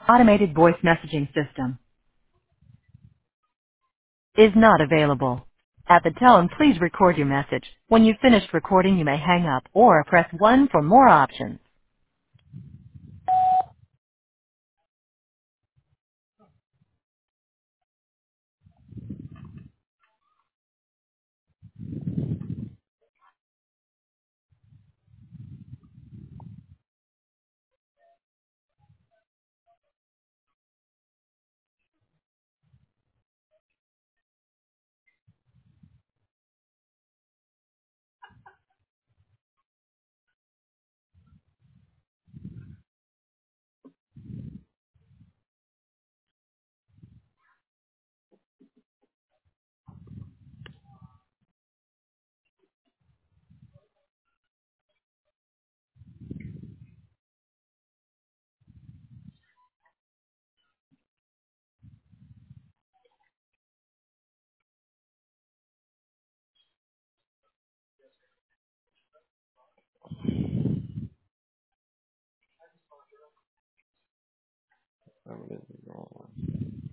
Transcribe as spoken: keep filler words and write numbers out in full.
Automated voice messaging system is not available. At the tone, please record your message. When you've finished recording, you may hang up or press one for more options. That one is the wrong one.